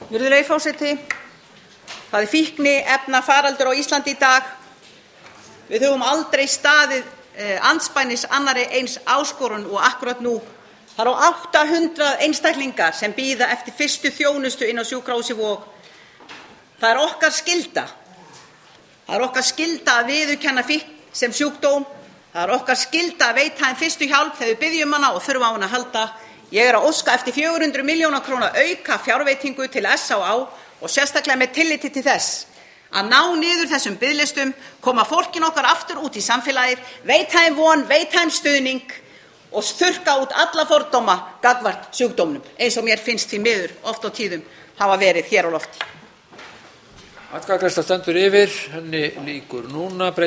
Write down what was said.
Virðulegi forseti, það er fíkniefnafaraldur á Íslandi í dag. Við höfum aldrei staðið andspænis annarri eins áskorun og akkúrat nú. Það eru 800 einstaklingar sem bíða eftir fyrstu þjónustu inn á sjúkrahúsið Vog. Það er okkar skylda. Það er okkar skylda að viðurkenna fíkn sem sjúkdóm. Það er okkar skylda að veita þeim fyrstu hjálp þegar við biðjum hana og þurfa á hana að halda. Ég er að óska eftir 400 milljóna króna auka fjárveitingu til SÁÁ og sérstaklega með tilliti til þess að ná niður þessum biðlistum, koma fólkinu okkar aftur út í samfélagið, veita þeim von, veita þeim stuðning og þurrka út alla fordóma gagnvart sjúkdómnum, eins og mér finnst því miður oft á tíðum hafa verið hér á lofti. Atkvæðagreiðsla stendur yfir, henni lýkur núna.